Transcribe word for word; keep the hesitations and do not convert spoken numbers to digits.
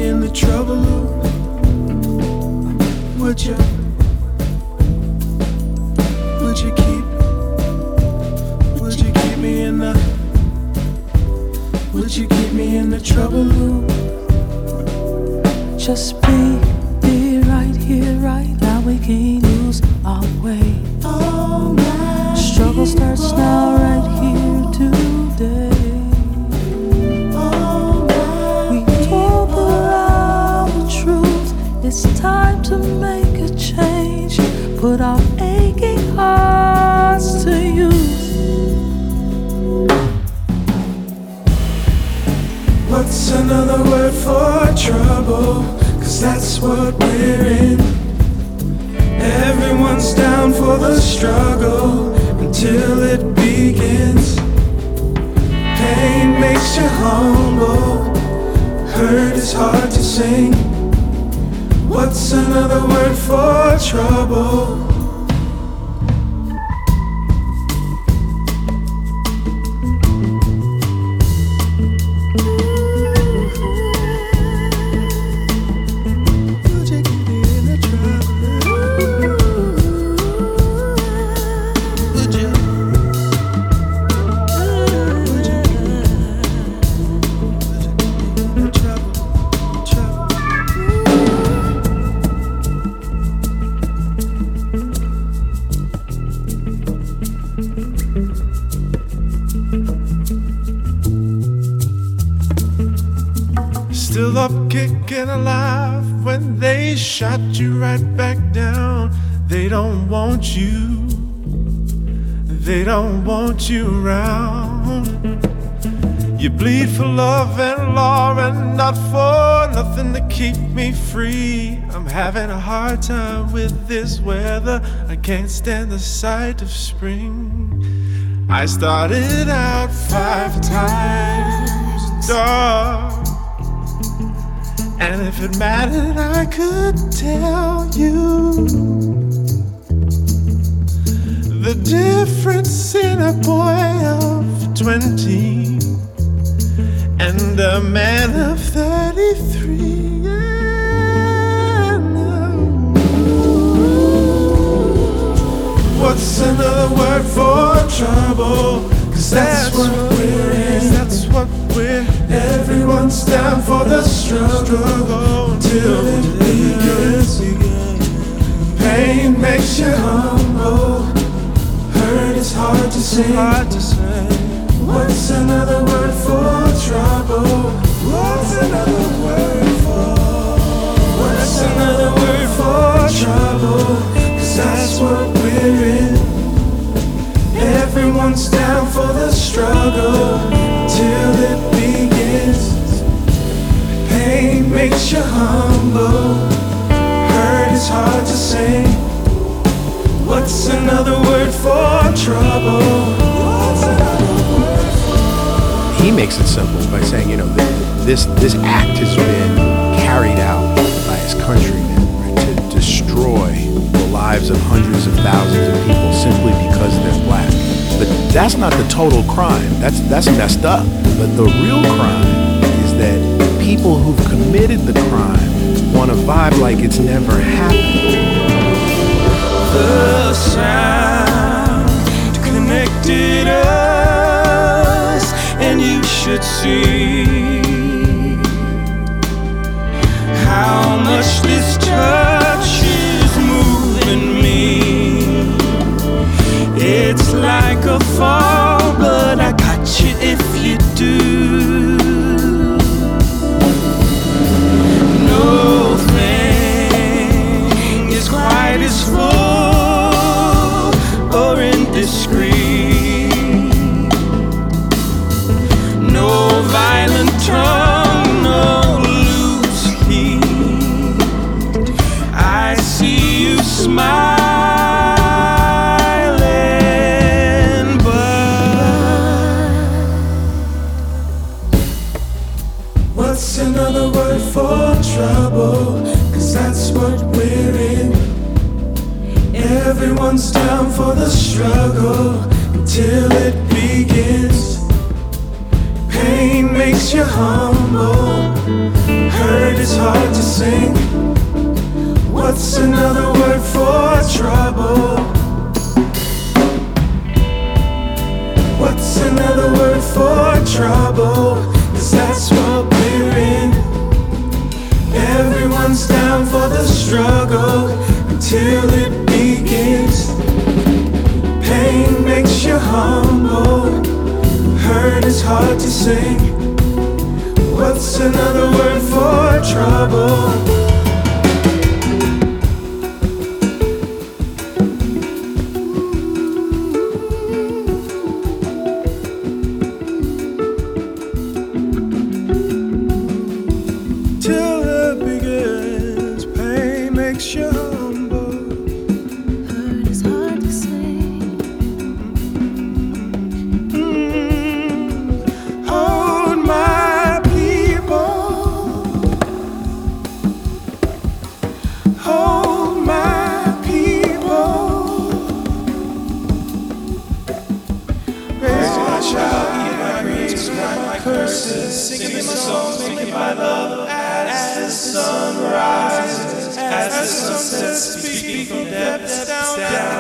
in the trouble loop? Would you? Would you keep? Would you keep me in the? Would you keep me in the trouble loop? Just be, be right here, right now. We can't lose our way. Oh, my Struggle starts people. now, right here today. Oh, my We talk around the truth. It's time to make a change. Put our aching hearts to use. What's another word for trouble? Cause that's what we're in. Everyone's down for the struggle until it begins. Pain makes you humble, hurt is hard to sing. What's another word for trouble? Still up, kicking alive when they shot you right back down. They don't want you, they don't want you around. You bleed for love and law and not for nothing to keep me free. I'm having a hard time with this weather. I can't stand the sight of spring. I started out five times dark, and if it mattered, I could tell you the difference in a boy of twenty and a man of thirty-three. Yeah, no. What's another word for trouble? Cause that's, that's what we're in. That's what we're. Everyone's down for the struggle until it begins. Pain makes you humble, hurt is hard to say. Hard to say. What's another word for trouble? What's another word for? What's another word for trouble? Cause that's what we're in. Everyone's down for the struggle till it begins. Pain makes you humble, hurt is hard to say. What's another word for trouble? What's another word for? He makes it simple by saying, you know, this this act has been carried out by his countrymen, right, to destroy the lives of hundreds of thousands of people simply because they're black. But that's not the total crime. That's that's messed up. But the real crime is that people who've committed the crime want to vibe like it's never happened. The sound connected us, and you should see how much this touch is moving me. It's like a fall, but I got you if you do. No thing is quite as full or indiscreet. No violent tongue, no loose heat. I see you smile. What's another word for trouble? Cause that's what we're in. Everyone's down for the struggle until it begins. Pain makes you humble, Hurt is hard to sing. What's another word for trouble? What's another word for trouble? 'Cause that's what we're in. Everyone's down for the struggle until it begins. Pain makes you humble. Hurt is hard to sing. What's another word for trouble? Till it begins, pain makes you humble. Hurt is hard to sing. Mm. Hold my people. Hold my people. Raise my child, eat my grace, write my curses, singing my songs, making my love. As the sun rises, as the sun sets, speak from depths down.